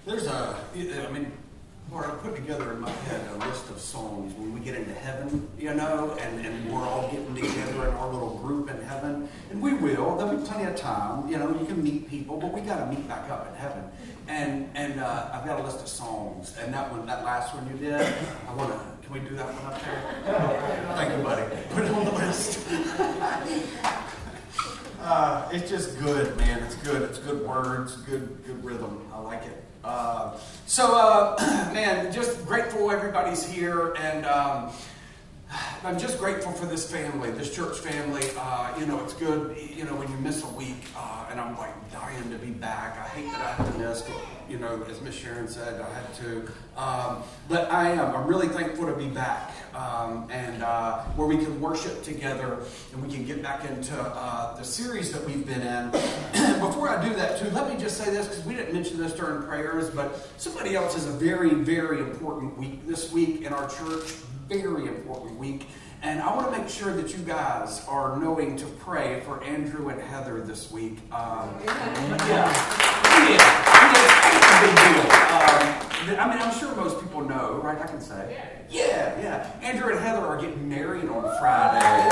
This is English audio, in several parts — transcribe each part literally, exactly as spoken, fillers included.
There's a, I mean, Lord, I put together in my head a list of songs when we get into heaven, you know, and, and we're all getting together in our little group in heaven. And we will. There'll be plenty of time. You know, you can meet people, but we got to meet back up in heaven. And and uh, I've got a list of songs. And that one, that last one you did, I want to, can we do that one up there? Thank you, buddy. Put it on the list. uh, it's just good, man. It's good. It's good words, good, good rhythm. I like it. Uh, so, uh, man, just grateful everybody's here, and um, I'm just grateful for this family, this church family. Uh, you know, it's good, you know, when you miss a week, uh, and I'm like dying to be back. I hate that I have to miss, but, you know, as Miss Sharon said, I had to. Um, but I am. I'm really thankful to be back, um, and uh, where we can worship together, and we can get back into uh, the series that we've been in. Before I do that, too, let me just say this, because we didn't mention this during prayers, but somebody else has a very, very important week this week in our church. Very important week. And I want to make sure that you guys are knowing to pray for Andrew and Heather this week. Um, yeah. Yeah. It's a big deal. Um, I mean, I'm sure most people know, right? I can say. Yeah, yeah. Andrew and Heather are getting married on Friday.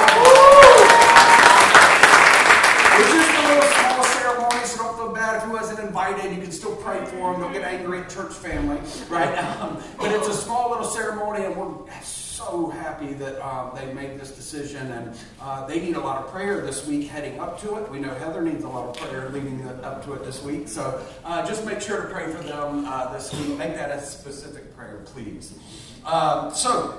It's just a little small ceremony, so don't feel bad if you wasn't invited. You can still pray for them. Don't get angry at church family, right? Um, but it's a small little ceremony, and we're so happy that um, they made this decision, and uh, they need a lot of prayer this week heading up to it. We know Heather needs a lot of prayer leading up to it this week, so uh, just make sure to pray for them uh, this week. Make that a specific prayer, please. Um, so,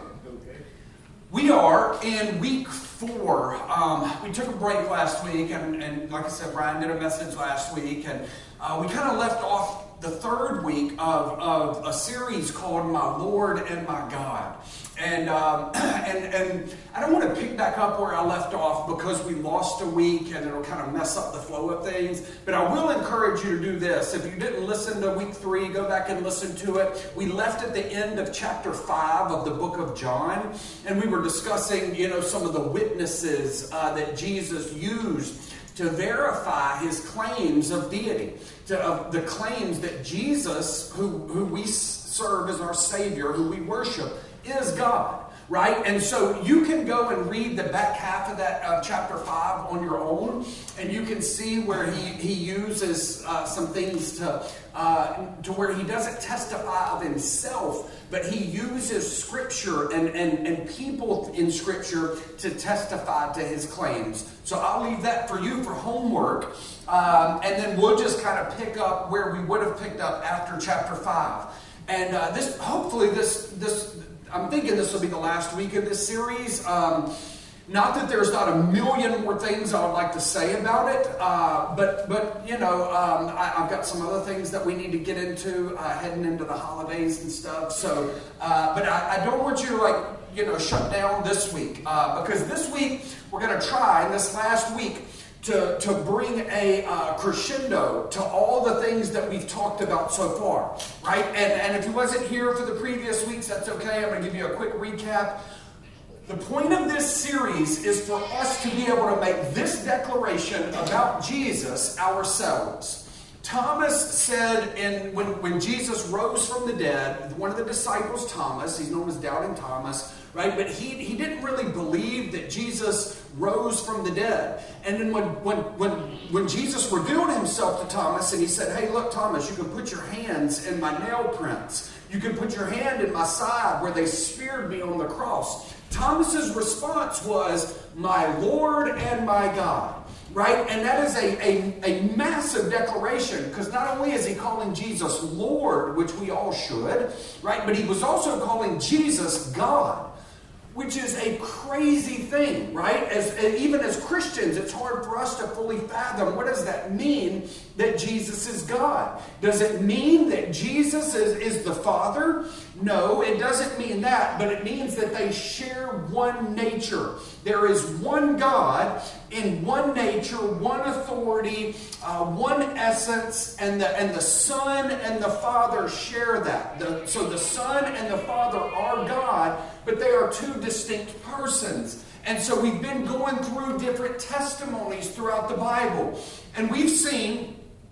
we are in week four. Um, we took a break last week, and, and like I said, Brian did a message last week, and uh, we kind of left off the third week of, of a series called My Lord and My God. And, um, and and I don't want to pick back up where I left off because we lost a week and it'll kind of mess up the flow of things. But I will encourage you to do this. If you didn't listen to week three, go back and listen to it. We left at the end of chapter five of the book of John. And we were discussing, you know, some of the witnesses uh, that Jesus used to verify his claims of deity. To, of the claims that Jesus, who, who we serve as our Savior, who we worship, is God, right? And so you can go and read the back half of that uh, chapter five on your own, and you can see where he, he uses uh, some things to, uh, to where he doesn't testify of himself, but he uses Scripture and, and, and people in Scripture to testify to his claims. So I'll leave that for you for homework, um, and then we'll just kind of pick up where we would have picked up after chapter five. And uh, this, hopefully this this I'm thinking this will be the last week of this series. Um, not that there's not a million more things I would like to say about it, uh, but, but you know, um, I, I've got some other things that we need to get into uh, heading into the holidays and stuff. So, uh, but I, I don't want you to, like, you know, shut down this week. Uh, because this week, we're going to try, in this last week, to, to bring a uh, crescendo to all the things that we've talked about so far, right? And, and if you wasn't here for the previous weeks, that's okay. I'm going to give you a quick recap. The point of this series is for us to be able to make this declaration about Jesus ourselves. Thomas said in when, when Jesus rose from the dead, one of the disciples, Thomas, he's known as Doubting Thomas, right? But he, he didn't really believe that Jesus rose from the dead. And then when, when, when, when Jesus revealed himself to Thomas and he said, hey, look, Thomas, you can put your hands in my nail prints. You can put your hand in my side where they speared me on the cross. Thomas's response was, my Lord and my God. Right? And that is a, a, a massive declaration, because not only is he calling Jesus Lord, which we all should, right? But he was also calling Jesus God, which is a crazy thing, right? As, even as Christians, it's hard for us to fully fathom, what does that mean that Jesus is God? Does it mean that Jesus is, is the Father? No, it doesn't mean that, but it means that they share one nature. There is one God in one nature, one authority, uh, one essence, and the and the Son and the Father share that. The, so the Son and the Father are God, but they are two distinct persons. And so we've been going through different testimonies throughout the Bible, and we've seen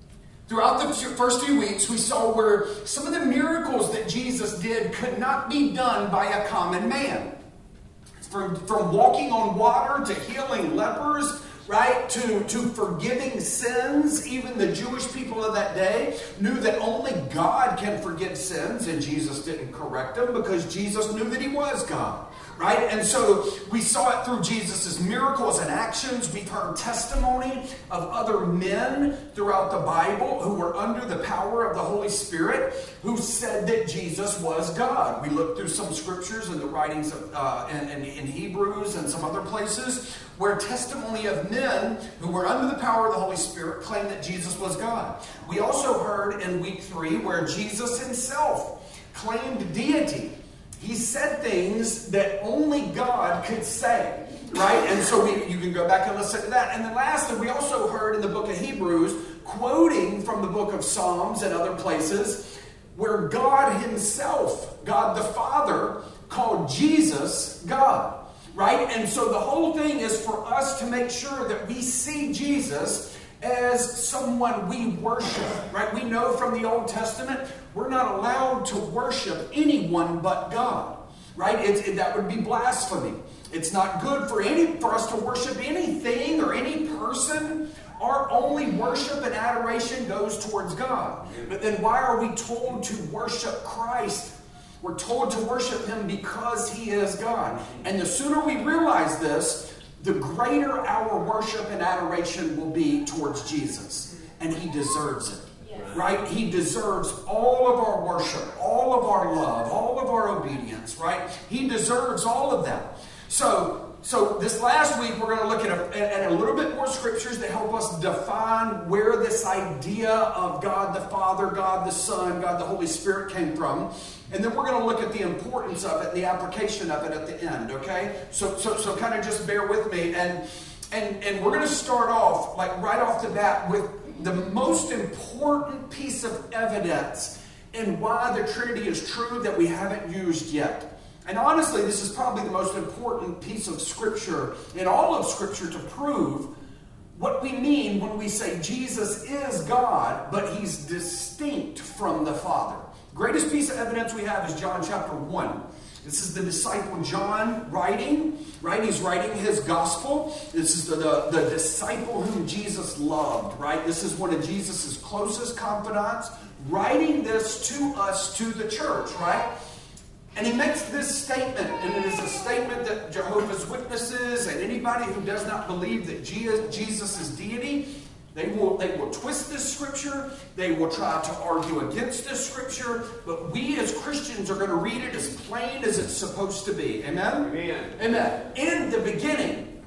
Throughout the first few weeks, we saw where some of the miracles that Jesus did could not be done by a common man. From, from walking on water to healing lepers, right, to, to forgiving sins. Even the Jewish people of that day knew that only God can forgive sins, and Jesus didn't correct them because Jesus knew that he was God. Right? And so we saw it through Jesus' miracles and actions. We've heard testimony of other men throughout the Bible who were under the power of the Holy Spirit who said that Jesus was God. We looked through some scriptures in the writings of uh, in, in, in Hebrews and some other places where testimony of men who were under the power of the Holy Spirit claimed that Jesus was God. We also heard in week three where Jesus himself claimed deity. He said things that only God could say, right? And so we, you can go back and listen to that. And then lastly, we also heard in the book of Hebrews, quoting from the book of Psalms and other places, where God himself, God the Father, called Jesus God, right? And so the whole thing is for us to make sure that we see Jesus as someone we worship, right? We know from the Old Testament, we're not allowed to worship anyone but God, right? It's, it, that would be blasphemy. It's not good for any for us to worship anything or any person. Our only worship and adoration goes towards God. But then why are we told to worship Christ? We're told to worship him because he is God. And the sooner we realize this, the greater our worship and adoration will be towards Jesus. And he deserves it. Yes. Right? He deserves all of our worship, all of our love, all of our obedience, right? He deserves all of that. So, so this last week we're going to look at a, at a little bit more scriptures to help us define where this idea of God the Father, God the Son, God the Holy Spirit came from. And then we're going to look at the importance of it, the application of it at the end, okay? So so so kind of just bear with me. And and and we're going to start off, like right off the bat, with the most important piece of evidence in why the Trinity is true that we haven't used yet. And honestly, this is probably the most important piece of Scripture, in all of Scripture, to prove what we mean when we say Jesus is God, but he's distinct from the Father. Greatest piece of evidence we have is John chapter one. This is the disciple John writing, right? He's writing his gospel. This is the, the, the disciple whom Jesus loved, right? This is one of Jesus' closest confidants, writing this to us, to the church, right? And he makes this statement, and it is a statement that Jehovah's Witnesses and anybody who does not believe that Jesus is deity, They will, they will twist this scripture. They will try to argue against this scripture. But we as Christians are going to read it as plain as it's supposed to be. Amen? Amen. Amen. In the beginning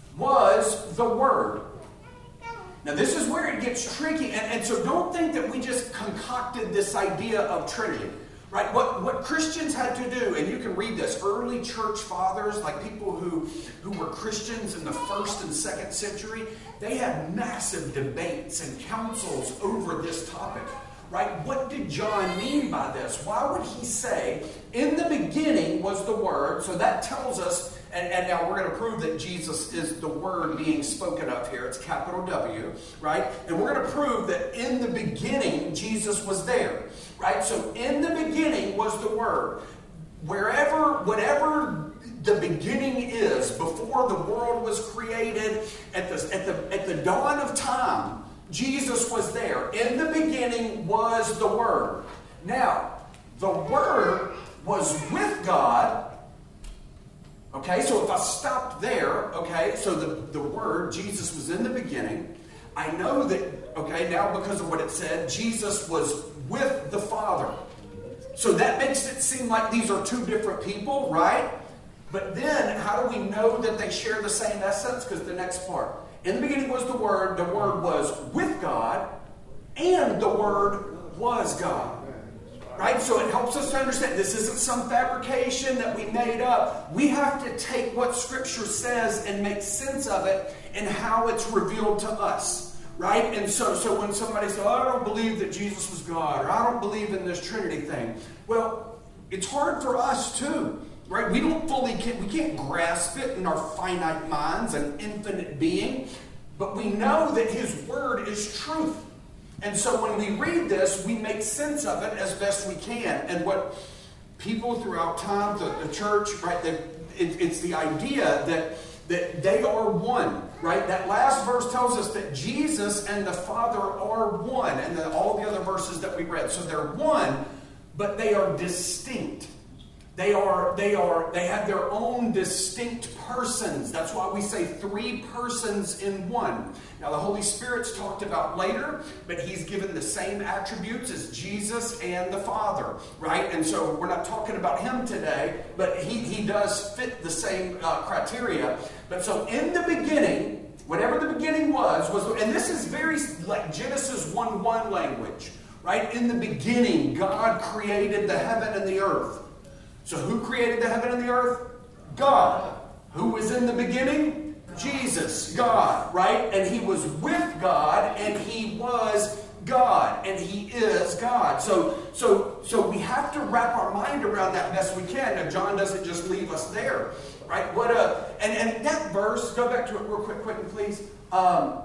was the Word. Now this is where it gets tricky. And, and so don't think that we just concocted this idea of Trinity. Right? What, what Christians had to do, and you can read this, early church fathers, like people who, who were Christians in the first and second century, they had massive debates and councils over this topic. Right? What did John mean by this? Why would he say, in the beginning was the Word? So that tells us, and, and now we're going to prove that Jesus is the Word being spoken of here. It's capital W, right? And we're going to prove that in the beginning, Jesus was there. Right? So in the beginning was the Word. Wherever, whatever the beginning is, before the world was created, at the, at the, at the dawn of time, Jesus was there. In the beginning was the Word. Now, the Word was with God. Okay, so if I stopped there, okay, so the, the Word, Jesus was in the beginning. I know that, okay, now because of what it said, Jesus was with the Father. So that makes it seem like these are two different people, right? But then, how do we know that they share the same essence? Because the next part. In the beginning was the Word. The Word was with God. And the Word was God. Right? So it helps us to understand this isn't some fabrication that we made up. We have to take what Scripture says and make sense of it and how it's revealed to us. Right? And so, so when somebody says, oh, I don't believe that Jesus was God, or I don't believe in this Trinity thing. Well, it's hard for us too. Right? We don't fully, we can't grasp it in our finite minds, an infinite being. But we know that His Word is truth. And so when we read this, we make sense of it as best we can. And what people throughout time, the, the church, right, the, it, it's the idea that, that they are one, right? That last verse tells us that Jesus and the Father are one, and then all the other verses that we read. So they're one, but they are distinct. They are, they are, they have their own distinct persons. That's why we say three persons in one. Now the Holy Spirit's talked about later, but he's given the same attributes as Jesus and the Father, right? And so we're not talking about him today, but he, he does fit the same uh, criteria. But so in the beginning, whatever the beginning was, was, and this is very like Genesis one one language, right? In the beginning, God created the heaven and the earth. So who created the heaven and the earth? God. Who was in the beginning? Jesus, God, right? And he was with God, and he was God, and he is God. So, so, so we have to wrap our mind around that best we can. Now, John doesn't just leave us there, right? What a and, and that verse, go back to it real quick, quick, please. Um,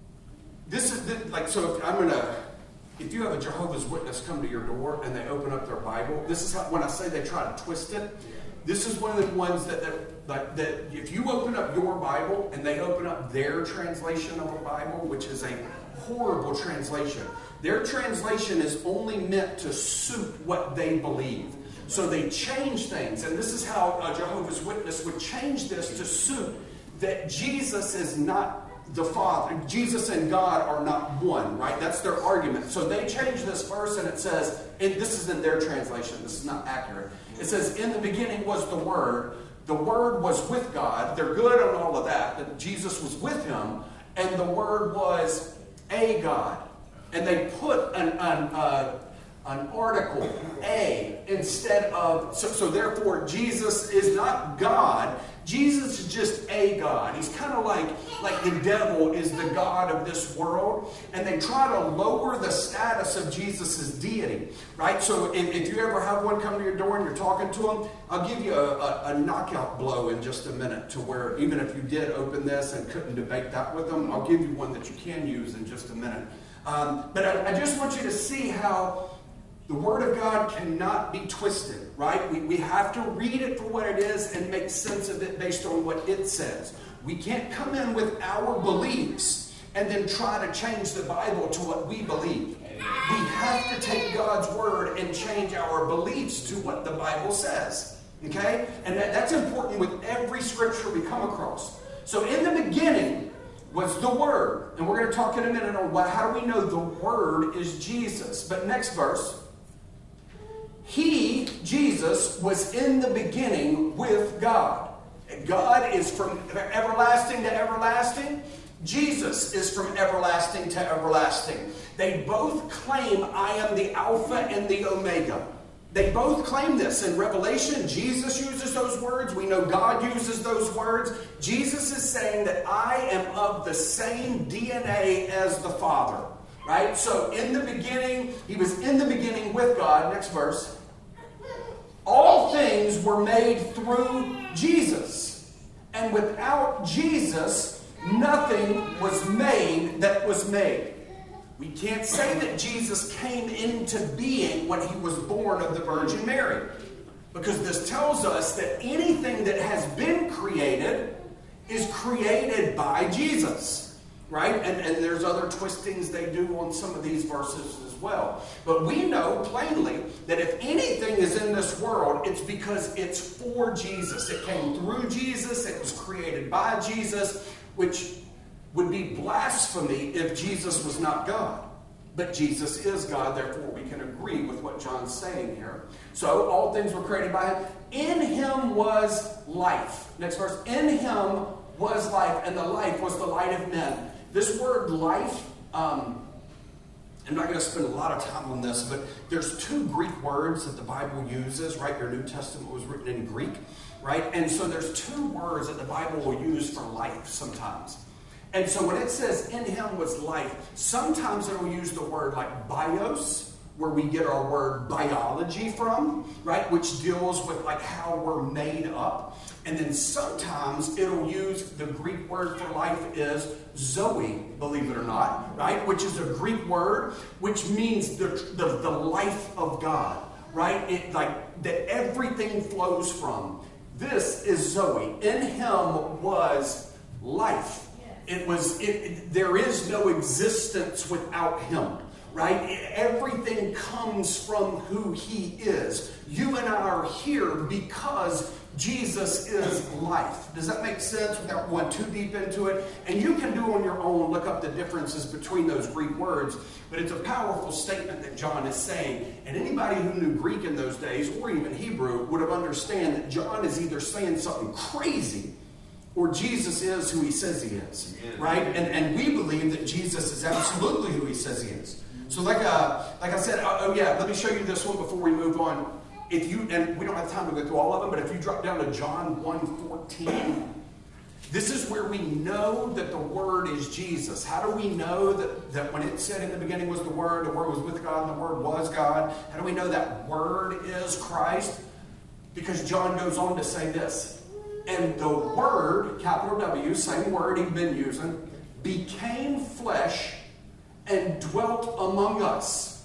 this is the, like so. If I'm gonna. If you have a Jehovah's Witness come to your door and they open up their Bible, this is how, when I say they try to twist it, this is one of the ones that, that, that, that if you open up your Bible and they open up their translation of a Bible, which is a horrible translation, their translation is only meant to suit what they believe. So they change things, and this is how a Jehovah's Witness would change this to suit that Jesus is not the Father, Jesus and God are not one, right? That's their argument. So they change this verse and it says, and this is in their translation, this is not accurate. It says, in the beginning was the Word, the Word was with God. They're good on all of that, that Jesus was with him, and the Word was a God. And they put an, an, uh, an article, a, instead of, so, so therefore Jesus is not God. Jesus is just a God. He's kind of like, like the devil is the God of this world. And they try to lower the status of Jesus' deity. Right? So if, if you ever have one come to your door and you're talking to him, I'll give you a, a, a knockout blow in just a minute to where even if you did open this and couldn't debate that with them, I'll give you one that you can use in just a minute. Um, but I, I just want you to see how the Word of God cannot be twisted, right? We, we have to read it for what it is and make sense of it based on what it says. We can't come in with our beliefs and then try to change the Bible to what we believe. We have to take God's Word and change our beliefs to what the Bible says, okay? And that, that's important with every scripture we come across. So in the beginning was the Word. And we're going to talk in a minute on why, how do we know the Word is Jesus. But next verse. He, Jesus, was in the beginning with God. God is from everlasting to everlasting. Jesus is from everlasting to everlasting. They both claim, I am the Alpha and the Omega. They both claim this. In Revelation, Jesus uses those words. We know God uses those words. Jesus is saying that I am of the same D N A as the Father. Right? So in the beginning, he was in the beginning with God. Next verse. All things were made through Jesus. And without Jesus, nothing was made that was made. We can't say that Jesus came into being when he was born of the Virgin Mary. Because this tells us that anything that has been created is created by Jesus. Right? And, and there's other twistings they do on some of these verses as well. But we know plainly that if anything is in this world, it's because it's for Jesus. It came through Jesus. It was created by Jesus, which would be blasphemy if Jesus was not God. But Jesus is God, therefore we can agree with what John's saying here. So all things were created by him. In him was life. Next verse. In him was life, and the life was the light of men. This word life, um, I'm not going to spend a lot of time on this, but there's two Greek words that the Bible uses, right? Your New Testament was written in Greek, right? And so there's two words that the Bible will use for life sometimes. And so when it says in him was life, sometimes it will use the word like bios, where we get our word biology from, right? Which deals with like how we're made up. And then sometimes it'll use the Greek word for life is Zoe, believe it or not, right? Which is a Greek word which means the, the, the life of God, right? It like that everything flows from. This is Zoe. In him was life. It was, it, it, there is no existence without him, right? It, everything comes from who he is. You and I are here because Jesus is life. Does that make sense without going too deep into it? And you can do on your own, look up the differences between those Greek words, but it's a powerful statement that John is saying. And anybody who knew Greek in those days, or even Hebrew, would have understood that John is either saying something crazy or Jesus is who he says he is, right? And and we believe that Jesus is absolutely who he says he is. So like uh, like I said, oh, oh yeah, let me show you this one before we move on. If you, and we don't have time to go through all of them, but if you drop down to John one fourteen, this is where we know that the Word is Jesus. How do we know that, that when it said in the beginning was the Word, the Word was with God, and the Word was God? How do we know that Word is Christ? Because John goes on to say this. And the Word, capital W, same word he'd been using, became flesh and dwelt among us.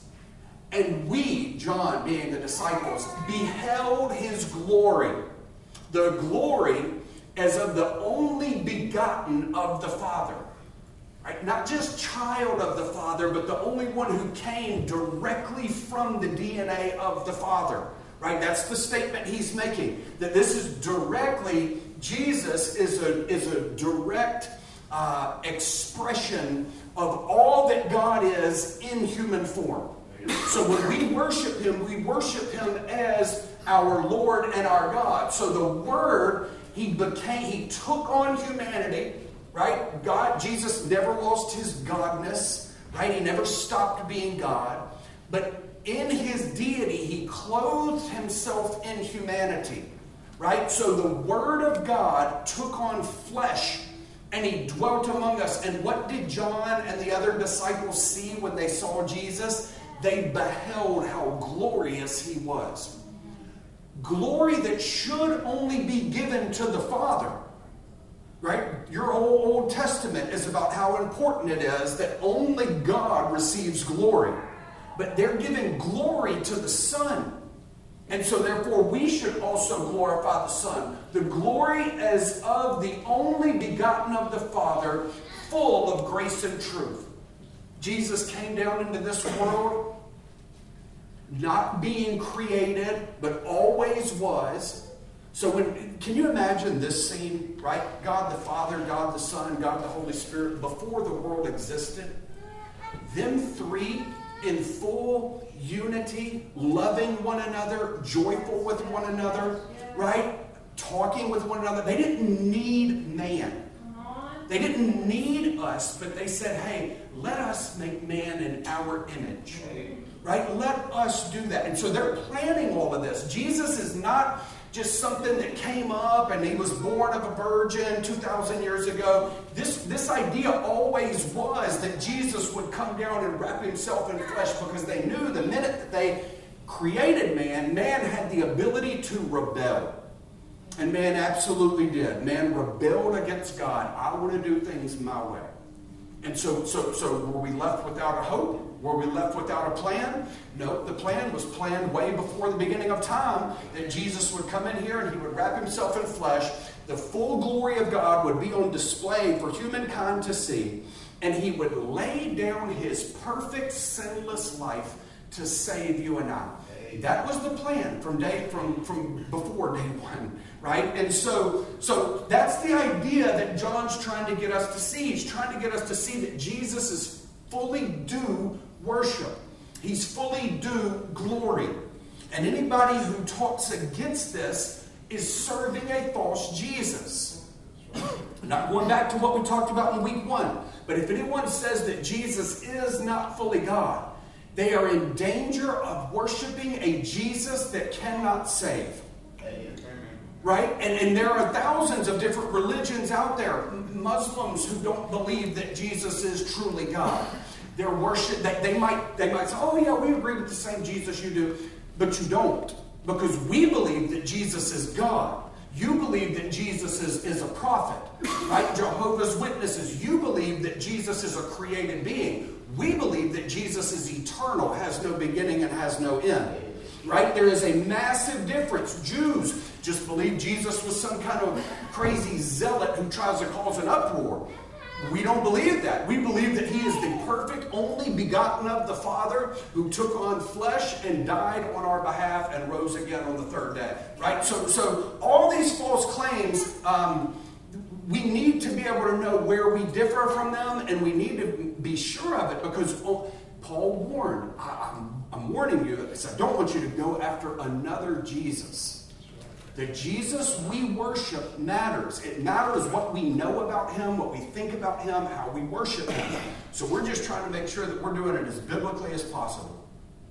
And we, John being the disciples, beheld his glory. The glory as of the only begotten of the Father. Right? Not just child of the Father, but the only one who came directly from the D N A of the Father. Right? That's the statement he's making. That this is directly, Jesus is a, is a direct uh, expression of all that God is in human form. So when we worship him, we worship him as our Lord and our God. So the Word, he became, he took on humanity, right? God, Jesus never lost his godness, right? He never stopped being God. But in his deity, he clothed himself in humanity, right? So the Word of God took on flesh and he dwelt among us. And what did John and the other disciples see when they saw Jesus? They beheld how glorious he was. Glory that should only be given to the Father. Right? Your whole Old Testament is about how important it is that only God receives glory. But they're giving glory to the Son. And so therefore we should also glorify the Son. The glory as of the only begotten of the Father, full of grace and truth. Jesus came down into this world not being created, but always was. So when, can you imagine this scene, right? God the Father, God the Son, God the Holy Spirit, before the world existed. Them three in full unity, loving one another, joyful with one another, right? Talking with one another. They didn't need man. They didn't need us, but they said, hey, let us make man in our image. Right? Let us do that. And so they're planning all of this. Jesus is not just something that came up and he was born of a virgin two thousand years ago. This, this idea always was that Jesus would come down and wrap himself in flesh, because they knew the minute that they created man, man had the ability to rebel. And man absolutely did. Man rebelled against God. I want to do things my way. And so, so, so were we left without a hope? Were we left without a plan? No, the plan was planned way before the beginning of time, that Jesus would come in here and he would wrap himself in flesh. The full glory of God would be on display for humankind to see. And he would lay down his perfect, sinless life to save you and I. That was the plan from day from, from before day one, right? And so, so that's the idea that John's trying to get us to see. He's trying to get us to see that Jesus is fully due worship. He's fully due glory. And anybody who talks against this is serving a false Jesus. Not going back to what we talked about in week one, but if anyone says that Jesus is not fully God, they are in danger of worshiping a Jesus that cannot save. Right? And, and there are thousands of different religions out there. Muslims who don't believe that Jesus is truly God. Their worship, they, they might they might say, oh yeah, we agree with the same Jesus you do, but you don't. Because we believe that Jesus is God. You believe that Jesus is, is a prophet, right? Jehovah's Witnesses, you believe that Jesus is a created being. We believe that Jesus is eternal, has no beginning and has no end, right? There is a massive difference. Jews just believe Jesus was some kind of crazy zealot who tries to cause an uproar. We don't believe that. We believe that he is the perfect, only begotten of the Father who took on flesh and died on our behalf and rose again on the third day. Right? So, so all these false claims, um, we need to be able to know where we differ from them, and we need to be sure of it because oh, Paul warned, I, I'm, I'm warning you, I said, I don't want you to go after another Jesus. The Jesus we worship matters. It matters what we know about him, what we think about him, how we worship him. So we're just trying to make sure that we're doing it as biblically as possible.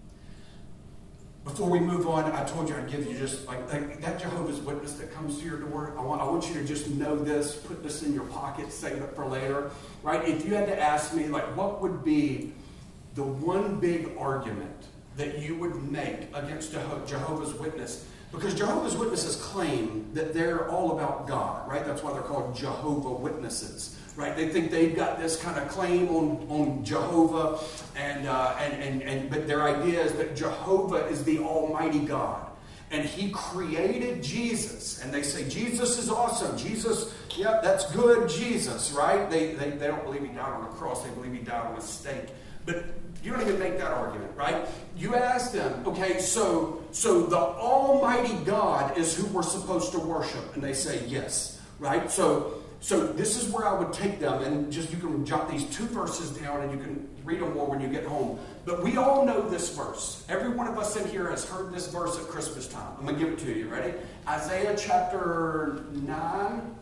Before we move on, I told you I'd give you just like, like that Jehovah's Witness that comes to your door. I want, I want you to just know this, put this in your pocket, save it for later. Right? If you had to ask me, like, what would be the one big argument that you would make against Jehovah's Witness? Because Jehovah's Witnesses claim that they're all about God, right? That's why they're called Jehovah Witnesses, right? They think they've got this kind of claim on, on Jehovah, and, uh, and, and, and but their idea is that Jehovah is the Almighty God. And he created Jesus. And they say, Jesus is awesome. Jesus, yep, that's good, Jesus, right? They, they, they don't believe he died on a cross. They believe he died on a stake. But you don't even make that argument, right? You ask them, okay, so, so the Almighty God is who we're supposed to worship. And they say yes, right? So, so this is where I would take them, and just you can jot these two verses down and you can read them more when you get home. But we all know this verse. Every one of us in here has heard this verse at Christmas time. I'm going to give it to you. Ready? Isaiah chapter nine.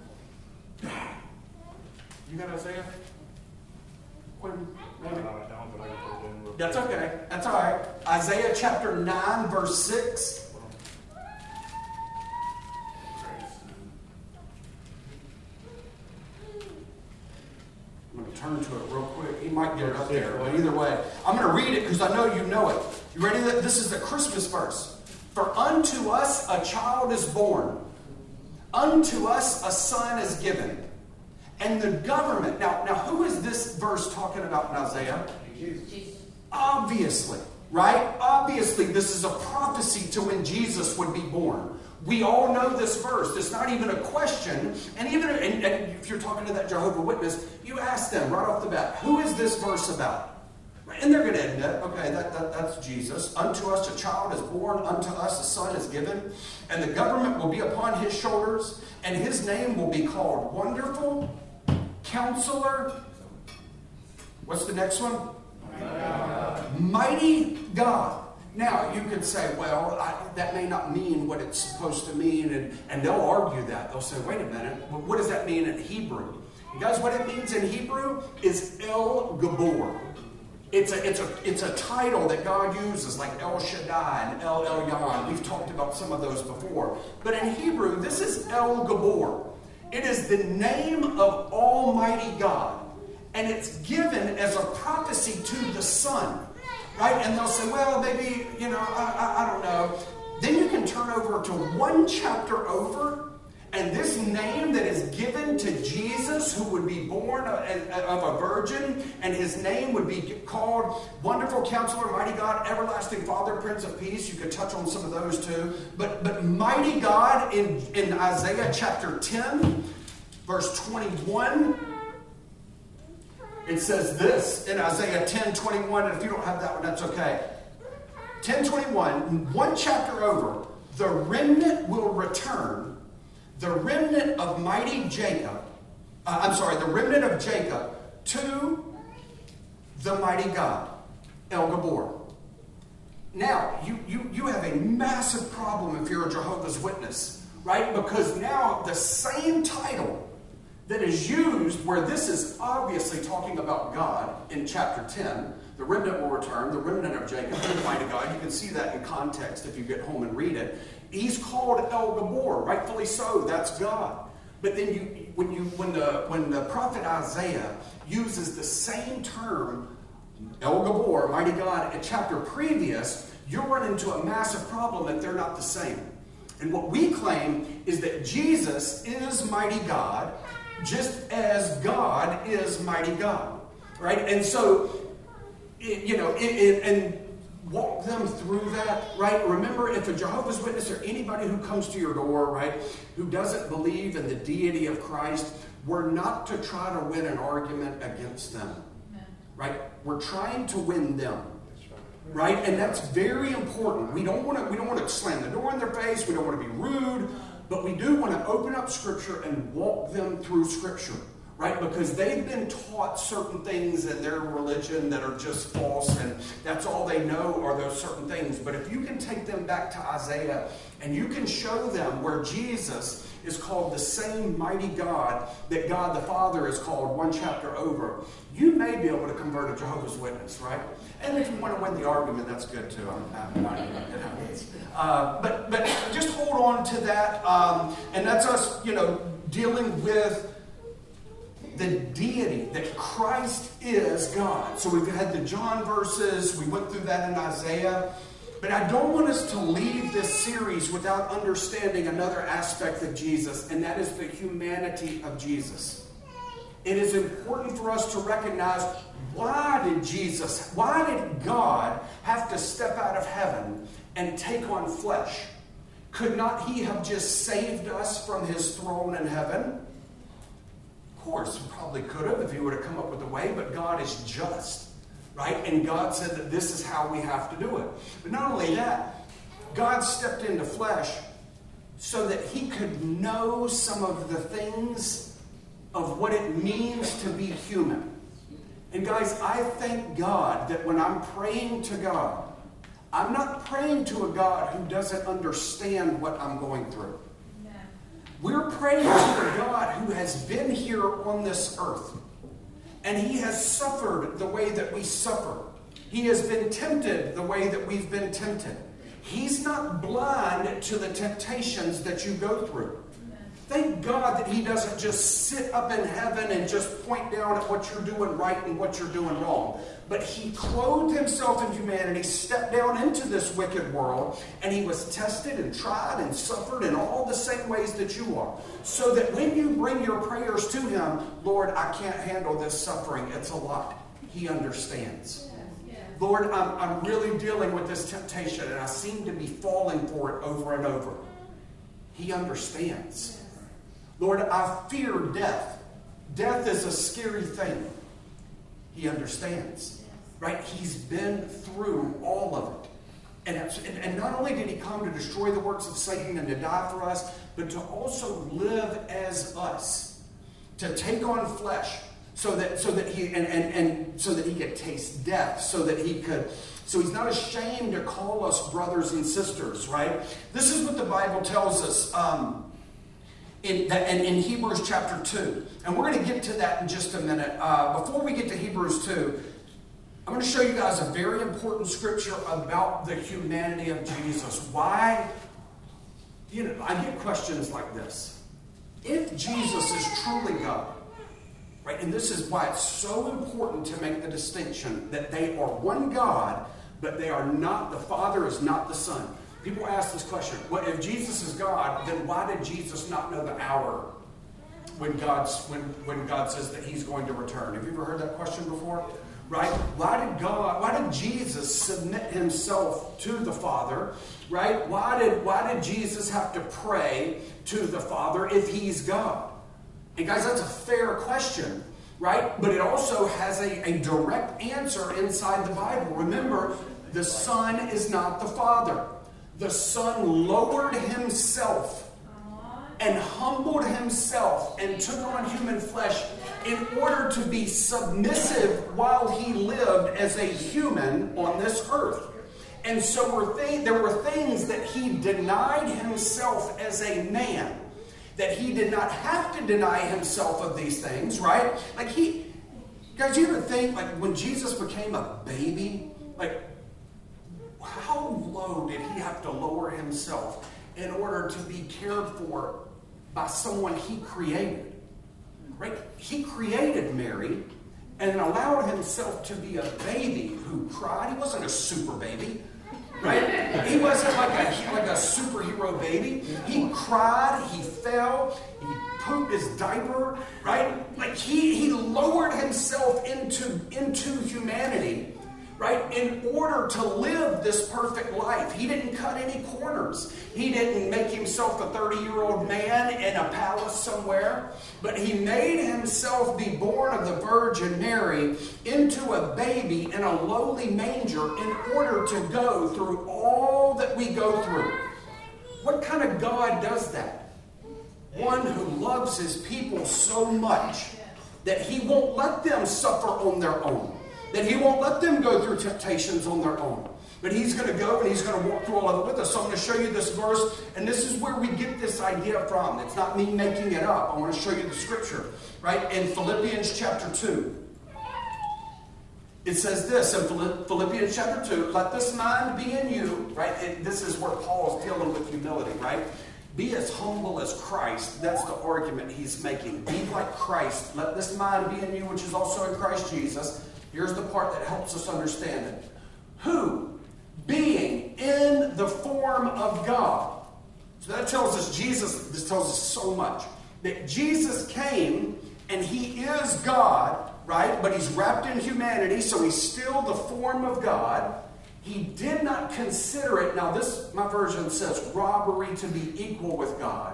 You got Isaiah? Quentin, maybe? That's okay. That's all right. Isaiah chapter nine, verse six. I'm going to turn to it real quick. He might get it up there, but either way, I'm going to read it because I know you know it. You ready? This is the Christmas verse. For unto us a child is born, unto us a son is given, and the government. Now, now, who is this verse talking about in Isaiah? Jesus. Obviously, right? Obviously, this is a prophecy to when Jesus would be born. We all know this verse. It's not even a question. And even and, and if you're talking to that Jehovah Witness, you ask them right off the bat, who is this verse about? And they're going to admit, okay, that, that, that's Jesus. Unto us a child is born, unto us a son is given, and the government will be upon his shoulders, and his name will be called Wonderful, Counselor. What's the next one? Mighty God. Mighty God. Now, you could say, well, I, that may not mean what it's supposed to mean, and, and they'll argue that. They'll say, wait a minute, well, what does that mean in Hebrew? You guys, what it means in Hebrew is El Gabor. It's a, it's a, it's a title that God uses, like El Shaddai and El Elyon. We've talked about some of those before. But in Hebrew, this is El Gabor. It is the name of Almighty God. And it's given as a prophecy to the Son. Right? And they'll say, well, maybe, you know, I, I, I don't know. Then you can turn over to one chapter over, and this name that is given to Jesus, who would be born of a virgin, and his name would be called Wonderful Counselor, Mighty God, Everlasting Father, Prince of Peace. You could touch on some of those too. But, but Mighty God in, in Isaiah chapter ten, verse twenty-one, it says this in Isaiah ten twenty-one, and if you don't have that one, that's okay. ten twenty-one, one chapter over, the remnant will return, the remnant of mighty Jacob, uh, I'm sorry, the remnant of Jacob to the mighty God, El Gabor. Now, you, you, you have a massive problem if you're a Jehovah's Witness, right? Because now the same title that is used where this is obviously talking about God in chapter ten, the remnant will return, the remnant of Jacob, the mighty God. You can see that in context if you get home and read it. He's called El Gabor, rightfully so. That's God. But then you, when you, when the when the prophet Isaiah uses the same term El Gabor, mighty God, a chapter previous, you'll run into a massive problem that they're not the same. And what we claim is that Jesus is mighty God, just as God is mighty God. Right? And so, it, you know, it, it, and walk them through that, right? Remember, if a Jehovah's Witness or anybody who comes to your door, right, who doesn't believe in the deity of Christ, we're not to try to win an argument against them. Right? We're trying to win them. Right? And that's very important. We don't want to we don't want to slam the door in their face. We don't want to be rude, but we do want to open up Scripture and walk them through Scripture. Right? Because they've been taught certain things in their religion that are just false, and that's all they know are those certain things. But if you can take them back to Isaiah and you can show them where Jesus is called the same mighty God that God the Father is called one chapter over, you may be able to convert a Jehovah's Witness, right? And if you want to win the argument, that's good too. I'm, I'm not even it happens. Uh, but but just hold on to that, um, and that's us, you know, dealing with the deity, that Christ is God. So we've had the John verses, we went through that in Isaiah. But I don't want us to leave this series without understanding another aspect of Jesus, and that is the humanity of Jesus. It is important for us to recognize, why did Jesus, why did God have to step out of heaven and take on flesh? Could not he have just saved us from his throne in heaven? Of course, he probably could have if he would have come up with a way, but God is just. Right? And God said that this is how we have to do it. But not only that, God stepped into flesh so that he could know some of the things of what it means to be human. And guys, I thank God that when I'm praying to God, I'm not praying to a God who doesn't understand what I'm going through. We're praying to a God who has been here on this earth. And he has suffered the way that we suffer. He has been tempted the way that we've been tempted. He's not blind to the temptations that you go through. Thank God that he doesn't just sit up in heaven and just point down at what you're doing right and what you're doing wrong. But he clothed himself in humanity, stepped down into this wicked world, and he was tested and tried and suffered in all the same ways that you are. So that when you bring your prayers to him, Lord, I can't handle this suffering. It's a lot. He understands. Lord, I'm, I'm really dealing with this temptation, and I seem to be falling for it over and over. He understands. Lord, I fear death. Death is a scary thing. He understands. Right? He's been through all of it. And, and, and not only did he come to destroy the works of Satan and to die for us, but to also live as us. To take on flesh so that so that he and, and, and so that he could taste death, so that he could so he's not ashamed to call us brothers and sisters, right? This is what the Bible tells us. Um, In, that, and in Hebrews chapter two. And we're going to get to that in just a minute. Uh, before we get to Hebrews two, I'm going to show you guys a very important scripture about the humanity of Jesus. Why? You know, I get questions like this. If Jesus is truly God, right, and this is why it's so important to make the distinction that they are one God, but they are not, the Father is not the Son. People ask this question, well, if Jesus is God, then why did Jesus not know the hour when, God's, when, when God says that he's going to return? Have you ever heard that question before? Right? Why did God, why did Jesus submit himself to the Father? Right? Why did, why did Jesus have to pray to the Father if he's God? And guys, that's a fair question, right? But it also has a, a direct answer inside the Bible. Remember, the Son is not the Father. The Son lowered himself and humbled himself and took on human flesh in order to be submissive while he lived as a human on this earth. And so were th- there were things that he denied himself as a man, that he did not have to deny himself of these things, right? Like he, guys, you ever think, like when Jesus became a baby, like, how low did he have to lower himself in order to be cared for by someone he created? Right? He created Mary, and allowed himself to be a baby who cried. He wasn't a super baby, right? He wasn't like a, like a superhero baby. He cried, he fell, he pooped his diaper, right? Like he, he lowered himself into, into humanity, right, in order to live this perfect life. He didn't cut any corners. He didn't make himself a thirty-year-old man in a palace somewhere, but he made himself be born of the Virgin Mary into a baby in a lowly manger in order to go through all that we go through. What kind of God does that? One who loves his people so much that he won't let them suffer on their own. That he won't let them go through temptations on their own. But he's going to go and he's going to walk through all of it with us. So I'm going to show you this verse. And this is where we get this idea from. It's not me making it up. I want to show you the scripture. Right? In Philippians chapter two. It says this in Philippians chapter two. Let this mind be in you. Right? And this is where Paul's dealing with humility. Right? Be as humble as Christ. That's the argument he's making. Be like Christ. Let this mind be in you, which is also in Christ Jesus. Here's the part that helps us understand it. Who, being in the form of God. So that tells us Jesus, this tells us so much. That Jesus came and he is God, right? But he's wrapped in humanity, so he's still the form of God. He did not consider it. Now this, my version says, robbery to be equal with God.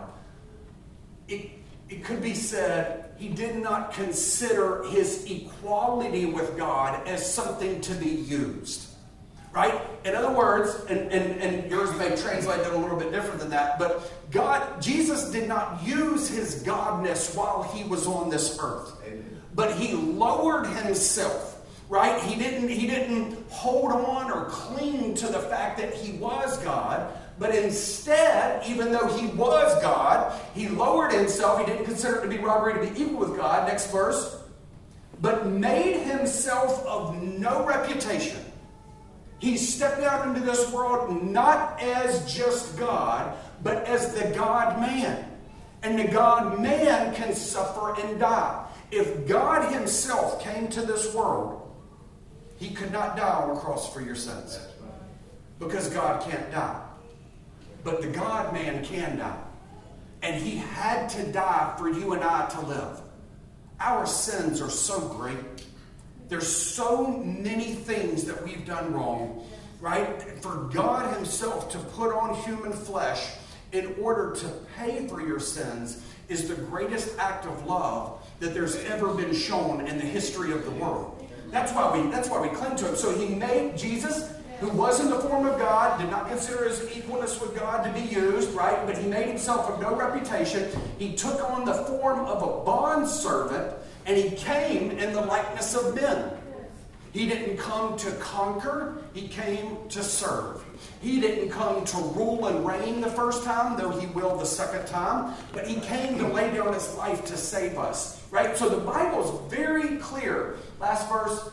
It, it could be said, he did not consider his equality with God as something to be used. Right? In other words, and, and, and yours may translate it a little bit different than that, but God, Jesus did not use his godness while he was on this earth. But he lowered himself. Right? He didn't, he didn't hold on or cling to the fact that he was God. But instead, even though he was God, he lowered himself. He didn't consider it to be robbery to be equal with God. Next verse. But made himself of no reputation. He stepped out into this world not as just God, but as the God-man. And the God-man can suffer and die. If God himself came to this world, he could not die on a cross for your sins. Because God can't die. But the God-man can die. And he had to die for you and I to live. Our sins are so great. There's so many things that we've done wrong. Right? For God himself to put on human flesh in order to pay for your sins is the greatest act of love that there's ever been shown in the history of the world. That's why we that's why we cling to him. So he made Jesus, who was in the form of God, did not consider his equalness with God to be used, right? But he made himself of no reputation. He took on the form of a bondservant, and he came in the likeness of men. He didn't come to conquer, he came to serve. He didn't come to rule and reign the first time, though he will the second time. But he came to lay down his life to save us. Right? So the Bible is very clear. Last verse.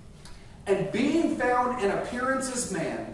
And being found in appearance as man,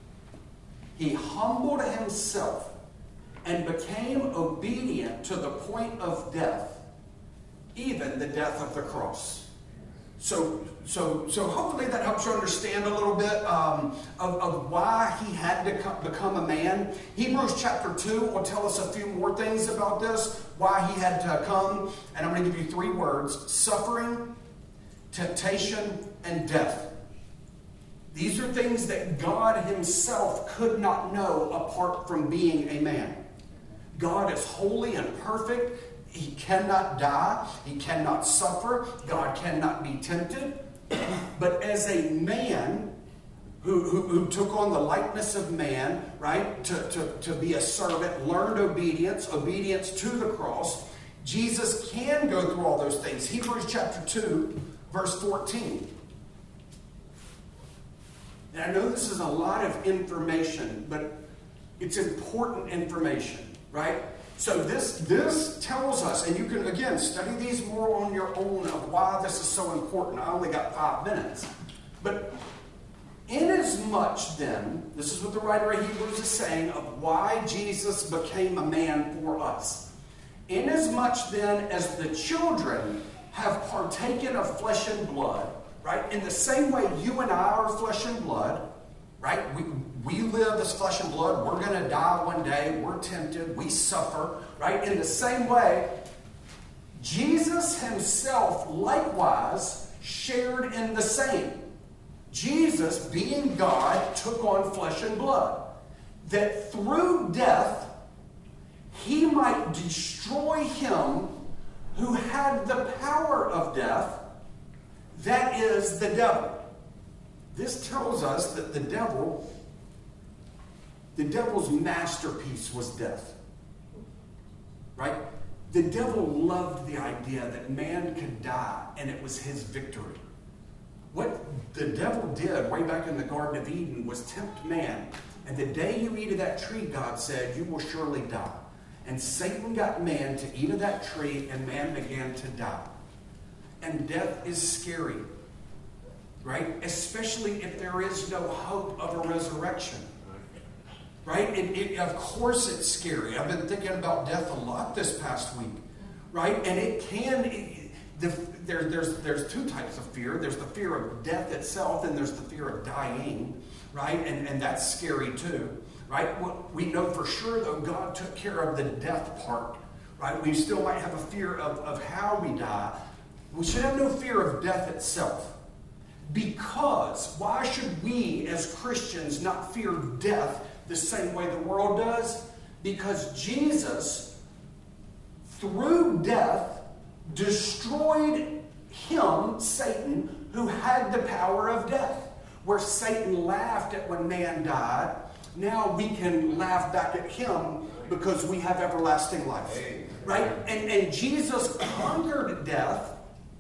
he humbled himself and became obedient to the point of death, even the death of the cross. So, so, so hopefully that helps you understand a little bit um, of, of why he had to come, become a man. Hebrews chapter two will tell us a few more things about this, why he had to come. And I'm going to give you three words: suffering, temptation, and death. These are things that God himself could not know apart from being a man. God is holy and perfect. He cannot die. He cannot suffer. God cannot be tempted. But as a man who, who, who took on the likeness of man, right, to, to, to be a servant, learned obedience, obedience to the cross, Jesus can go through all those things. Hebrews chapter two, verse fourteen. And I know this is a lot of information, but it's important information, right? So this, this tells us, and you can, again, study these more on your own of why this is so important. I only got five minutes. But inasmuch then, this is what the writer of Hebrews is saying of why Jesus became a man for us. Inasmuch then as the children have partaken of flesh and blood, right? In the same way you and I are flesh and blood, right? We, we live as flesh and blood. We're going to die one day. We're tempted. We suffer, right? In the same way, Jesus himself likewise shared in the same. Jesus, being God, took on flesh and blood, that through death he might destroy him who had the power of death, that is the devil. This tells us that the devil, the devil's masterpiece was death. Right? The devil loved the idea that man could die and it was his victory. What the devil did way back in the Garden of Eden was tempt man. And the day you eat of that tree, God said, you will surely die. And Satan got man to eat of that tree, and man began to die. And death is scary, right? Especially if there is no hope of a resurrection, right? It, it, of course it's scary. I've been thinking about death a lot this past week, right? And it can... It, The, there, there's, there's two types of fear. There's the fear of death itself, and there's the fear of dying, right? And, and that's scary too, right? We know for sure, though, God took care of the death part, right? We still might have a fear of, of how we die. We should have no fear of death itself. Because why should we as Christians not fear death the same way the world does? Because Jesus, through death, destroyed him, Satan, who had the power of death. Where Satan laughed at when man died, now we can laugh back at him because we have everlasting life. Right? And, and Jesus conquered death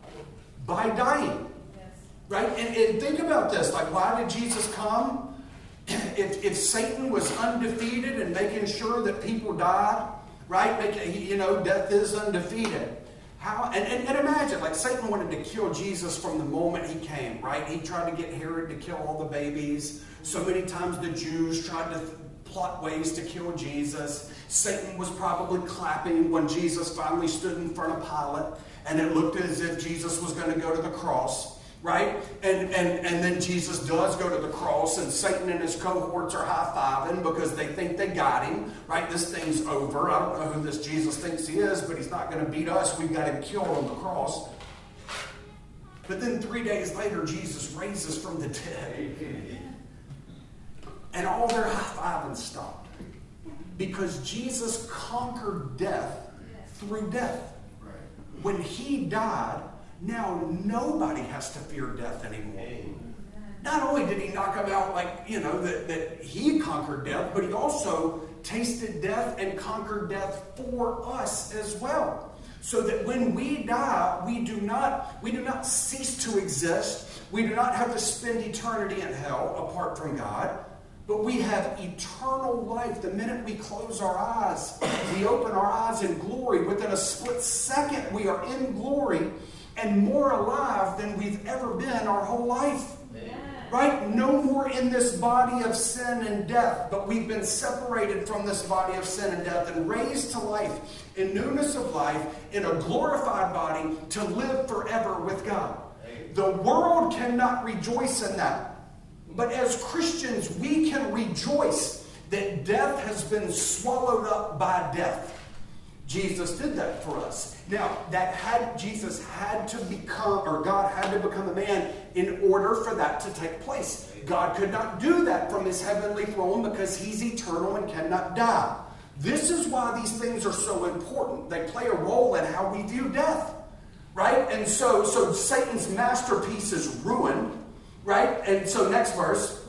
by dying. Right? And, and think about this. Like, why did Jesus come? If, if Satan was undefeated and making sure that people died, right? Make, you know, death is undefeated. How, and, and, and imagine, like, Satan wanted to kill Jesus from the moment he came, right? He tried to get Herod to kill all the babies. So many times the Jews tried to th- plot ways to kill Jesus. Satan was probably clapping when Jesus finally stood in front of Pilate, and it looked as if Jesus was going to go to the cross, right? And, and, and then Jesus does go to the cross, and Satan and his cohorts are high-fiving because they think they got him, right? This thing's over. I don't know who this Jesus thinks he is, but he's not going to beat us. We've got him killed on the cross. But then three days later, Jesus raises from the dead. And all their high-fiving stopped. Because Jesus conquered death through death. When he died, now nobody has to fear death anymore. Not only did he knock him out, like, you know, that, that he conquered death, but he also tasted death and conquered death for us as well. So that when we die, we do not, we do not cease to exist. We do not have to spend eternity in hell apart from God. But we have eternal life. The minute we close our eyes, we open our eyes in glory. Within a split second, we are in glory and more alive than we've ever been our whole life. Yeah. Right? No more in this body of sin and death, but we've been separated from this body of sin and death and raised to life in newness of life in a glorified body to live forever with God. The world cannot rejoice in that. But as Christians, we can rejoice that death has been swallowed up by death. Jesus did that for us. Now, that had Jesus had to become, or God had to become a man in order for that to take place. God could not do that from his heavenly throne because he's eternal and cannot die. This is why these things are so important. They play a role in how we view death. Right? And so, so Satan's masterpiece is ruined. Right? And so next verse.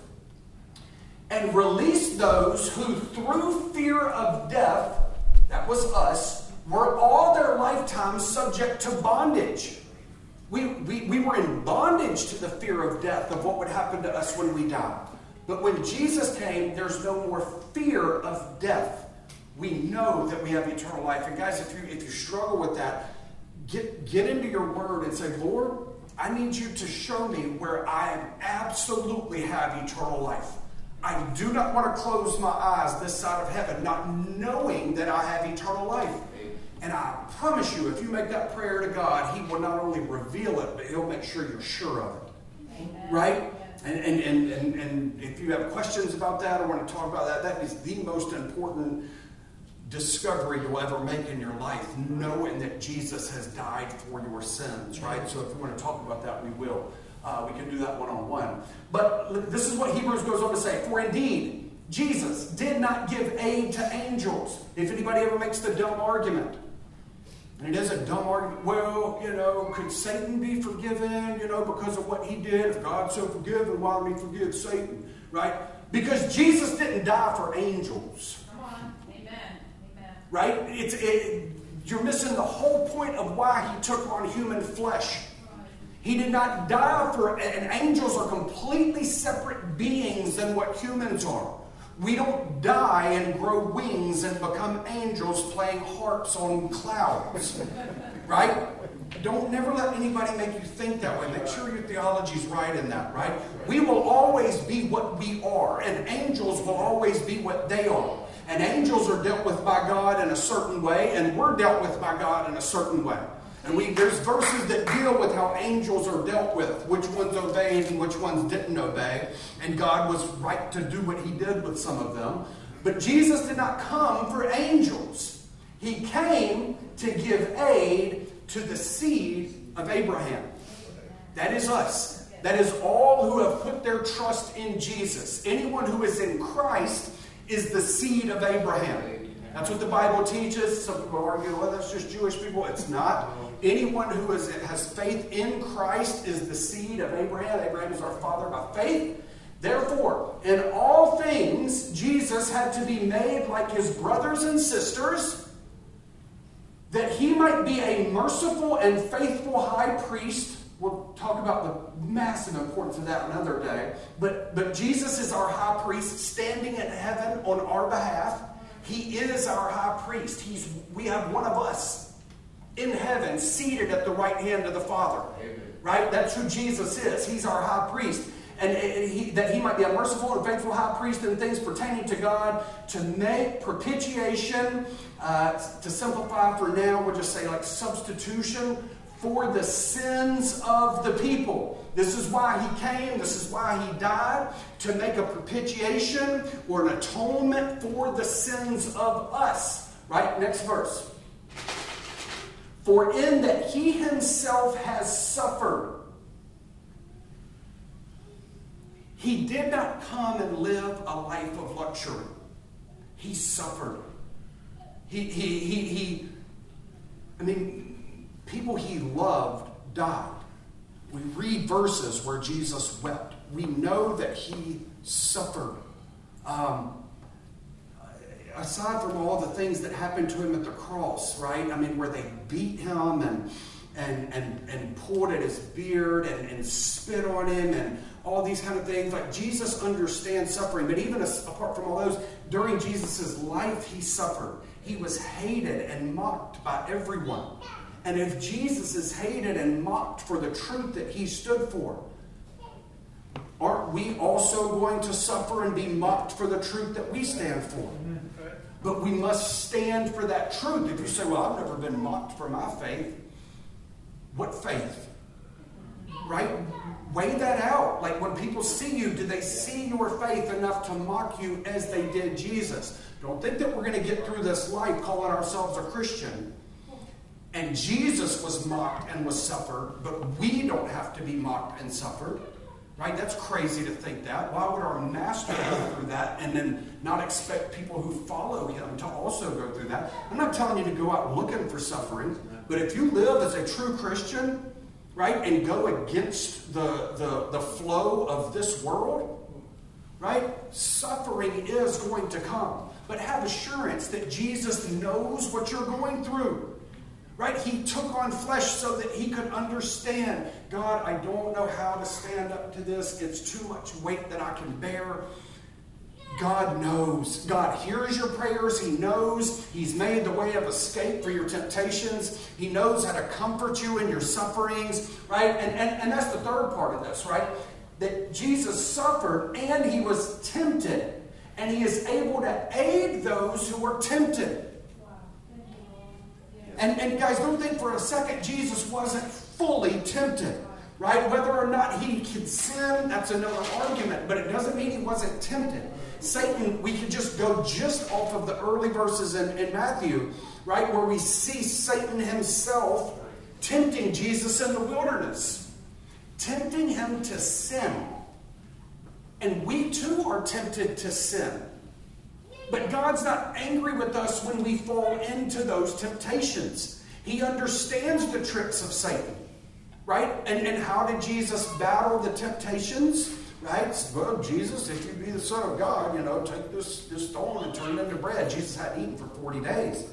And release those who through fear of death, that was us, were all their lifetime subject to bondage. We, we, we were in bondage to the fear of death, of what would happen to us when we die. But when Jesus came, there's no more fear of death. We know that we have eternal life. And guys, if you if you struggle with that, get, get into your word and say, Lord, I need you to show me where I absolutely have eternal life. I do not want to close my eyes this side of heaven, not knowing that I have eternal life. And I promise you, if you make that prayer to God, he will not only reveal it, but he'll make sure you're sure of it. Amen. Right? And, and, and, and, and if you have questions about that or want to talk about that, that is the most important discovery you'll ever make in your life, knowing that Jesus has died for your sins, right? So if you want to talk about that, we will. Uh, we can do that one-on-one. But this is what Hebrews goes on to say. For indeed, Jesus did not give aid to angels. If anybody ever makes the dumb argument, and it is a dumb argument, well, you know, could Satan be forgiven, you know, because of what he did? If God's so forgiving, why don't he forgive Satan, right? Because Jesus didn't die for angels. Come on. Amen. Amen. Right? It's, it, you're missing the whole point of why he took on human flesh. He did not die for, and angels are completely separate beings than what humans are. We don't die and grow wings and become angels playing harps on clouds. Right? Don't never let anybody make you think that way. Make sure your theology's right in that, right? We will always be what we are, and angels will always be what they are. And angels are dealt with by God in a certain way, and we're dealt with by God in a certain way. And we there's verses that deal with how angels are dealt with, which ones obeyed and which ones didn't obey. And God was right to do what he did with some of them. But Jesus did not come for angels. He came to give aid to the seed of Abraham. That is us. That is all who have put their trust in Jesus. Anyone who is in Christ is the seed of Abraham. That's what the Bible teaches. Some people argue, well, that's just Jewish people. It's not. Anyone who is, has faith in Christ is the seed of Abraham. Abraham is our father by faith. Therefore, in all things, Jesus had to be made like his brothers and sisters, that he might be a merciful and faithful high priest. We'll talk about the massive importance of that another day. But, but Jesus is our high priest standing in heaven on our behalf. He is our high priest. He's, we have one of us in heaven seated at the right hand of the Father. Amen. Right? That's who Jesus is. He's our high priest. And he, that he might be a merciful and faithful high priest in things pertaining to God, to make propitiation, uh, to simplify for now, we'll just say like substitution for the sins of the people. This is why he came. This is why he died, to make a propitiation or an atonement for the sins of us. Right? Next verse. For in that he himself has suffered, he did not come and live a life of luxury. He suffered. He, he, he, he, I mean, people he loved died. We read verses where Jesus wept. We know that he suffered. Um, aside from all the things that happened to him at the cross, right? I mean, where they beat him and and and, and pulled at his beard and, and spit on him and all these kind of things. Like, Jesus understands suffering. But even as, apart from all those, during Jesus' life, he suffered. He was hated and mocked by everyone. And if Jesus is hated and mocked for the truth that he stood for, aren't we also going to suffer and be mocked for the truth that we stand for? But we must stand for that truth. If you say, well, I've never been mocked for my faith. What faith? Right? Weigh that out. Like, when people see you, do they see your faith enough to mock you as they did Jesus? Don't think that we're going to get through this life calling ourselves a Christian. And Jesus was mocked and was suffered, but we don't have to be mocked and suffered. Right? That's crazy to think that. Why would our master go through that and then not expect people who follow him to also go through that? I'm not telling you to go out looking for suffering, but if you live as a true Christian, right, and go against the, the, the flow of this world, right, suffering is going to come. But have assurance that Jesus knows what you're going through. Right? He took on flesh so that he could understand, God, I don't know how to stand up to this. It's too much weight that I can bear. God knows. God hears your prayers. He knows. He's made the way of escape for your temptations. He knows how to comfort you in your sufferings. Right? And, and, and that's the third part of this, right? That Jesus suffered and he was tempted. And he is able to aid those who are tempted. And, and guys, don't think for a second Jesus wasn't fully tempted, right? Whether or not he could sin, that's another argument, but it doesn't mean he wasn't tempted. Satan, we could just go just off of the early verses in, in Matthew, right, where we see Satan himself tempting Jesus in the wilderness, tempting him to sin. And we too are tempted to sin. But God's not angry with us when we fall into those temptations. He understands the tricks of Satan, right? And, and how did Jesus battle the temptations? Right? Well, Jesus, if you be the Son of God, you know, take this, this stone and turn it into bread. Jesus hadn't eaten for forty days.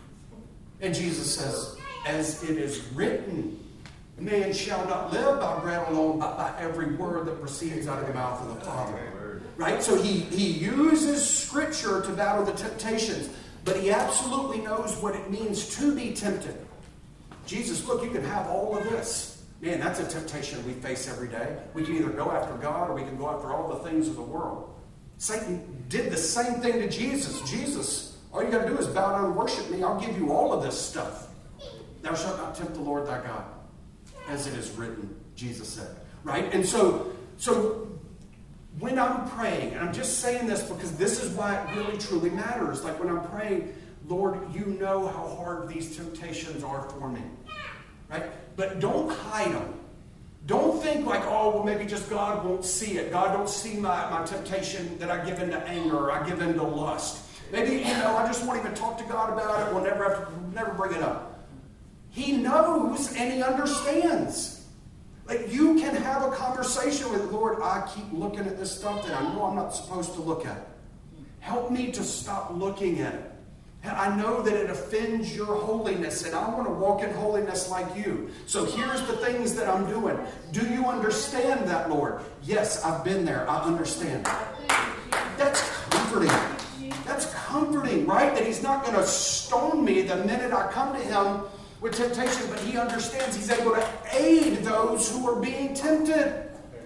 And Jesus says, as it is written, man shall not live by bread alone, but by every word that proceeds out of the mouth of the Father. Right? So he, he uses Scripture to battle the temptations, but he absolutely knows what it means to be tempted. Jesus, look, you can have all of this. Man, that's a temptation we face every day. We can either go after God or we can go after all the things of the world. Satan did the same thing to Jesus. Jesus, all you got to do is bow down and worship me. I'll give you all of this stuff. Thou shalt not tempt the Lord thy God, as it is written, Jesus said. Right? And so, so when I'm praying, and I'm just saying this because this is why it really truly matters. Like when I'm praying, Lord, you know how hard these temptations are for me. Right? But don't hide them. Don't think like, oh, well, maybe just God won't see it. God don't see my, my temptation that I give into anger or I give into lust. Maybe, you know, I just won't even talk to God about it. We'll never have to, never bring it up. He knows and he understands. Like you can have a conversation with the Lord. I keep looking at this stuff that I know I'm not supposed to look at. Help me to stop looking at it. I know that it offends your holiness, and I want to walk in holiness like you. So here's the things that I'm doing. Do you understand that, Lord? Yes, I've been there. I understand. That's comforting. That's comforting, right? That he's not going to stone me the minute I come to him with temptation, but he understands he's able to aid those who are being tempted.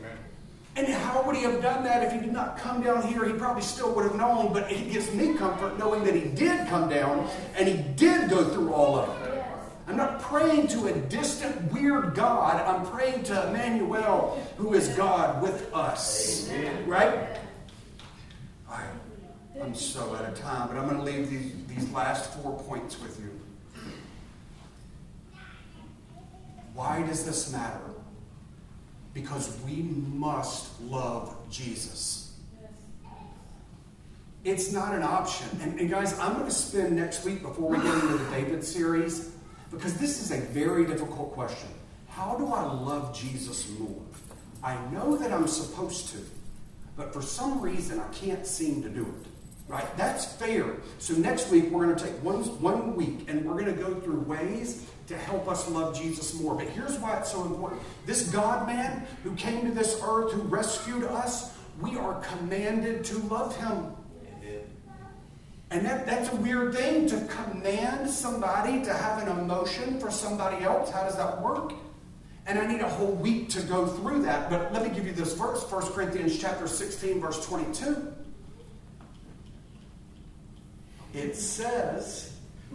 And how would he have done that if he did not come down here? He probably still would have known, but it gives me comfort knowing that he did come down and he did go through all of it. I'm not praying to a distant, weird God. I'm praying to Emmanuel, who is God with us. Right? All right. I'm so out of time, but I'm going to leave these, these last four points with you. Why does this matter? Because we must love Jesus. It's not an option. And, and guys, I'm going to spend next week before we get into the David series, because this is a very difficult question. How do I love Jesus more? I know that I'm supposed to, but for some reason I can't seem to do it. Right? That's fair. So next week we're going to take one, one week and we're going to go through ways to help us love Jesus more. But here's why it's so important. This God-man who came to this earth, who rescued us, we are commanded to love him. And that, that's a weird thing, to command somebody to have an emotion for somebody else. How does that work? And I need a whole week to go through that. But let me give you this verse, First Corinthians chapter sixteen, verse twenty-two. It says,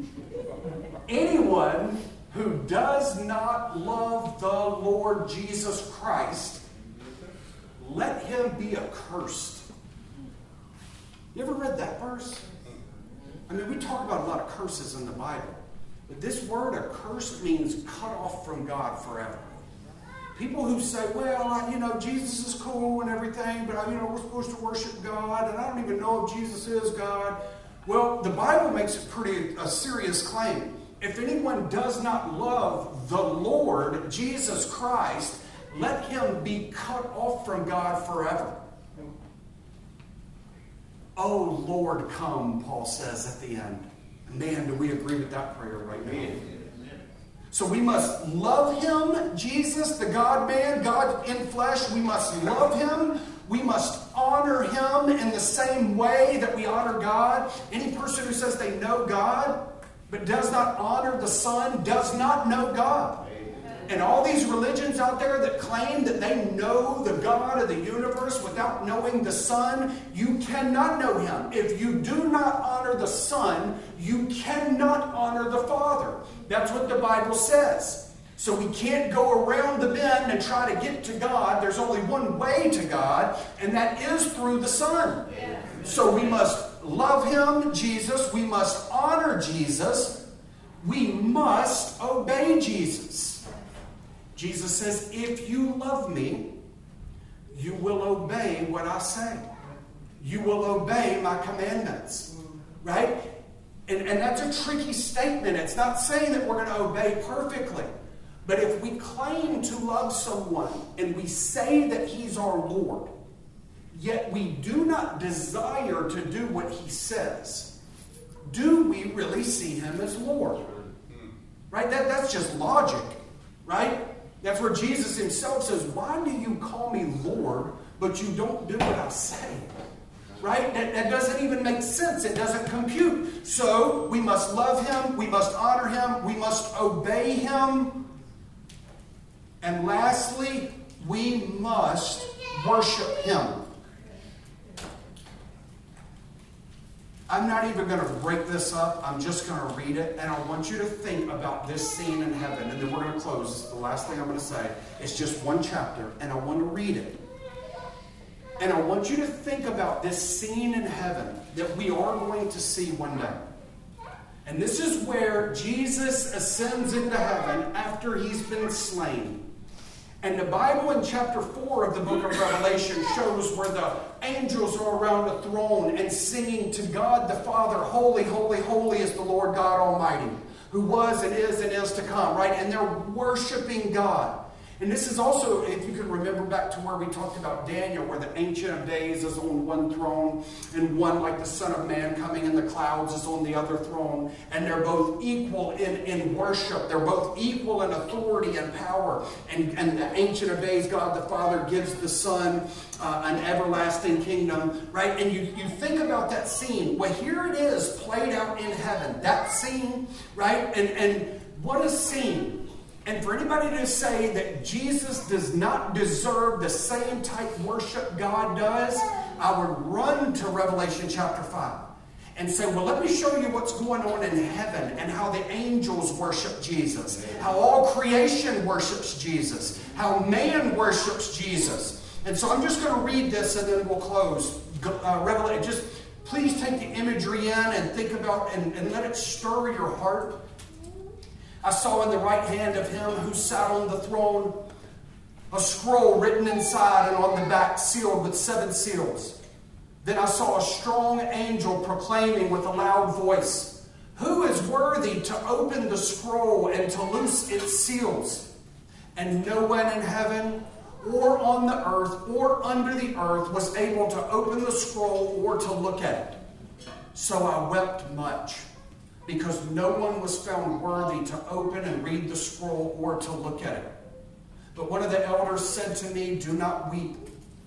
anyone who does not love the Lord Jesus Christ, let him be accursed. You ever read that verse? I mean, we talk about a lot of curses in the Bible. But this word accursed means cut off from God forever. People who say, well, I, you know, Jesus is cool and everything, but, I, you know, we're supposed to worship God, and I don't even know if Jesus is God. Well, the Bible makes it pretty a serious claim. If anyone does not love the Lord Jesus Christ, let him be cut off from God forever. Oh, Lord, come, Paul says at the end. Man, do we agree with that prayer right now? So we must love him, Jesus, the God-man, God in flesh. We must love him. We must honor him in the same way that we honor God. Any person who says they know God but does not honor the Son does not know God. And all these religions out there that claim that they know the God of the universe without knowing the Son, you cannot know him. If you do not honor honor the Son, you cannot honor the Father. That's what the Bible says. So we can't go around the bend and try to get to God. There's only one way to God, and that is through the Son. So we must love Him, Jesus. We must honor Jesus. We must obey Jesus. Jesus says, if you love me, you will obey what I say. You will obey my commandments. Right? And, and that's a tricky statement. It's not saying that we're going to obey perfectly. But if we claim to love someone and we say that He's our Lord, yet we do not desire to do what He says, do we really see Him as Lord? Right? That, that's just logic. Right? That's where Jesus Himself says, why do you call me Lord, but you don't do what I say? Right? That, that doesn't even make sense. It doesn't compute. So we must love Him. We must honor Him. We must obey Him. And lastly, we must worship Him. I'm not even going to break this up. I'm just going to read it. And I want you to think about this scene in heaven. And then we're going to close. This is the last thing I'm going to say. It's just one chapter. And I want to read it. And I want you to think about this scene in heaven that we are going to see one day. And this is where Jesus ascends into heaven after He's been slain. And the Bible in chapter four of the book of Revelation shows where the angels are around the throne and singing to God the Father, holy, holy, holy is the Lord God Almighty, who was and is and is to come, right? And they're worshiping God. And this is also, if you can remember back to where we talked about Daniel, where the Ancient of Days is on one throne, and one like the Son of Man coming in the clouds is on the other throne. And they're both equal in, in worship. They're both equal in authority and power. And, and the Ancient of Days, God the Father, gives the Son uh, an everlasting kingdom, right? And you, you think about that scene. Well, here it is played out in heaven. That scene, right? And, and what a scene. And for anybody to say that Jesus does not deserve the same type worship God does, I would run to Revelation chapter five and say, well, let me show you what's going on in heaven and how the angels worship Jesus, how all creation worships Jesus, how man worships Jesus. And so I'm just going to read this and then we'll close. Uh, Revelation, just please take the imagery in and think about and, and let it stir your heart. I saw in the right hand of Him who sat on the throne a scroll written inside and on the back sealed with seven seals. Then I saw a strong angel proclaiming with a loud voice, who is worthy to open the scroll and to loose its seals? And no one in heaven or on the earth or under the earth was able to open the scroll or to look at it. So I wept much, because no one was found worthy to open and read the scroll or to look at it. But one of the elders said to me, do not weep.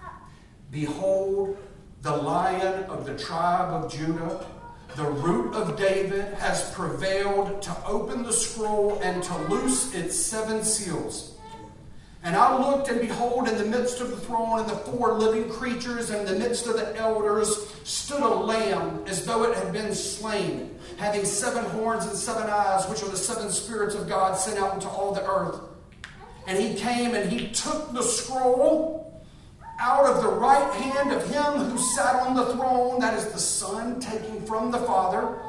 Behold, the Lion of the tribe of Judah, the Root of David, has prevailed to open the scroll and to loose its seven seals. And I looked, and behold, in the midst of the throne and the four living creatures and in the midst of the elders stood a lamb as though it had been slain, having seven horns and seven eyes, which are the seven spirits of God sent out into all the earth. And He came and He took the scroll out of the right hand of Him who sat on the throne, that is the Son, taking from the Father.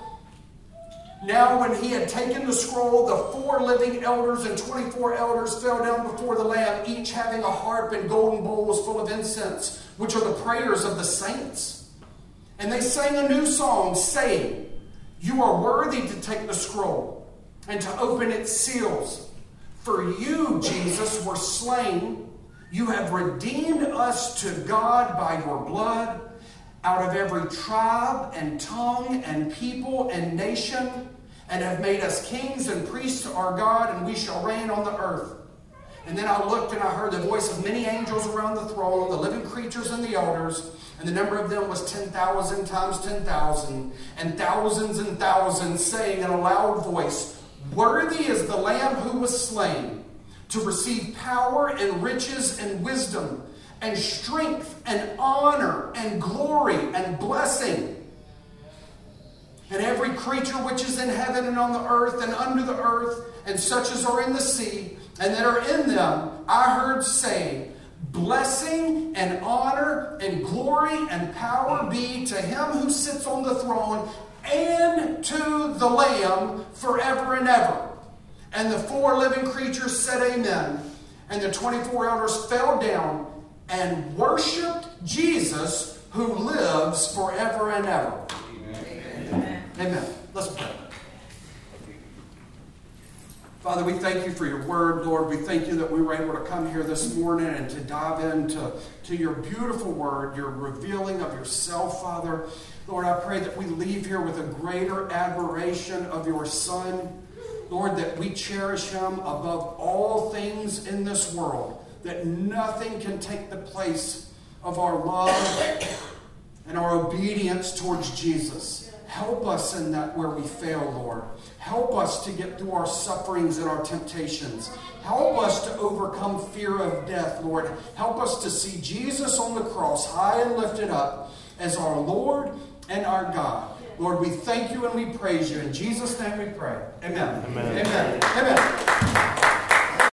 Now when He had taken the scroll, the four living elders and twenty-four elders fell down before the Lamb, each having a harp and golden bowls full of incense, which are the prayers of the saints. And they sang a new song, saying, you are worthy to take the scroll and to open its seals. For you, Jesus, were slain. You have redeemed us to God by your blood, out of every tribe and tongue and people and nation, and have made us kings and priests to our God, and we shall reign on the earth. And then I looked and I heard the voice of many angels around the throne, the living creatures and the elders, and the number of them was ten thousand times ten thousand, and thousands and thousands, saying in a loud voice, worthy is the Lamb who was slain, to receive power and riches and wisdom, and strength and honor and glory and blessing. And every creature which is in heaven and on the earth and under the earth, and such as are in the sea, and that are in them, I heard say, blessing and honor and glory and power be to him who sits on the throne and to the Lamb forever and ever. And the four living creatures said amen. And the twenty-four elders fell down and worshipped Jesus who lives forever and ever. Amen. Amen. Let's pray. Father, we thank you for your word, Lord. We thank you that we were able to come here this morning and to dive into to your beautiful word, your revealing of yourself, Father. Lord, I pray that we leave here with a greater admiration of your Son. Lord, that we cherish him above all things in this world, that nothing can take the place of our love and our obedience towards Jesus. Help us in that where we fail, Lord. Help us to get through our sufferings and our temptations. Help us to overcome fear of death, Lord. Help us to see Jesus on the cross, high and lifted up, as our Lord and our God. Lord, we thank you and we praise you. In Jesus' name we pray. Amen. Amen. Amen. Amen.